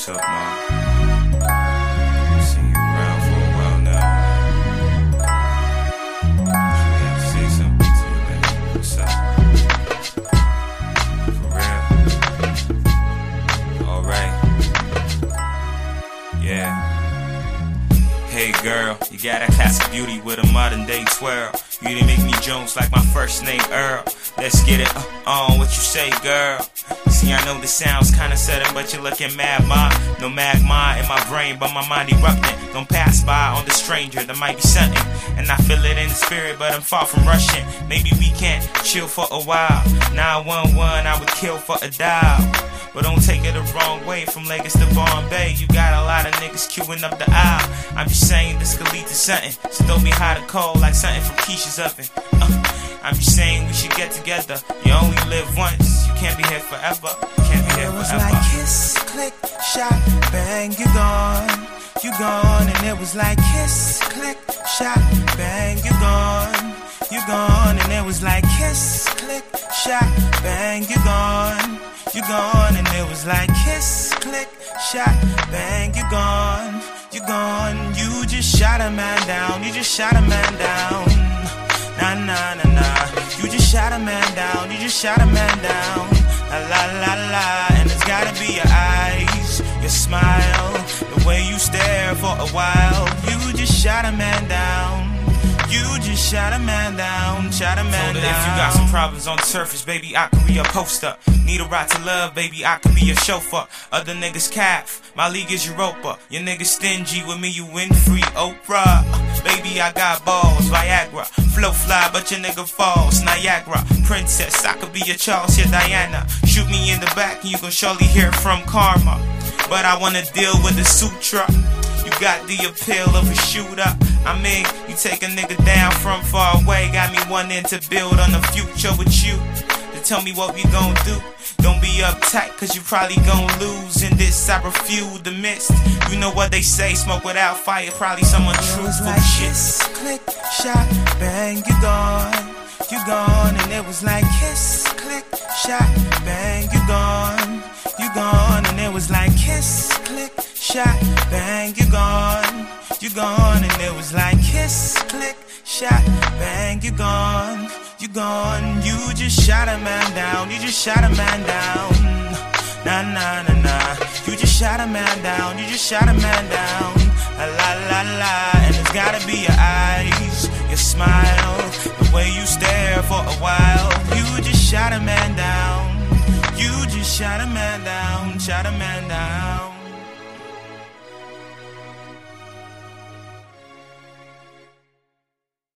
What's up, Mom? Seen you around for a while now. I have to say something to you, man. What's up? For real? Alright. Yeah. Hey girl, you got a classic beauty with a modern day twirl. You didn't make me Jones like my first name Earl. Let's get it on what you say, girl. See, I know this sounds kinda sudden, but you're looking mad, ma. No magma in my brain, but my mind erupting. Don't pass by on the stranger, there might be something. And I feel it in the spirit, but I'm far from rushing. Maybe we can't chill for a while. 911, I would kill for a dial. But don't take it the wrong way, from Lagos to Bombay. You got a lot of niggas queuing up the aisle. I'm just saying this could lead to something. So don't be hot or cold like something from Keisha's oven. I'm just saying we should get together. You only live once, you can't be here forever. You can't be here forever. It was like kiss, click, shot, bang, you gone. You gone, and it was like kiss, click, shot, bang, you gone. You gone, and it was like kiss, click, shot, bang, you gone. You gone, and it was like kiss, click, shot, bang, you gone. You gone, you just shot a man down. You just shot a man down. Nah, nah, nah, nah. You just shot a man down. You just shot a man down. La la la la. And it's gotta be your eyes, your smile, the way you stare for a while. You just shot a man down. You just shot a man down, shot a man down. If you got some problems on the surface, baby, I could be a poster. Need a ride to love, baby, I could be a chauffeur. Other niggas calf, my league is Europa. Your niggas stingy, with me you win free Oprah. Baby, I got balls, Viagra. Flow fly, but your nigga falls, Niagara. Princess, I could be your Charles, your Diana. Shoot me in the back and you gon' surely hear from karma. But I wanna deal with the sutra. You got the appeal of a shooter. I mean, you take a nigga down from far away. Got me wanting to build on the future with you. To tell me what we gon' do. Don't be uptight, cause you probably gon' lose in this cyber feud, the mist. You know what they say, smoke without fire, probably someone truthful shit. It was like kiss, click, shot, bang, you gone. You gone, and it was like kiss, click, shot, bang, you gone. You gone, and it was like kiss, click, shot, bang, you gone. You gone, and it was like kiss, click, shot, bang, you gone. You gone, you just shot a man down. You just shot a man down. Nah, nah, nah, nah. You just shot a man down. You just shot a man down. La la la la. And it's gotta be your eyes, your smile, the way you stare for a while. You just shot a man down. You just shot a man down. Shot a man down.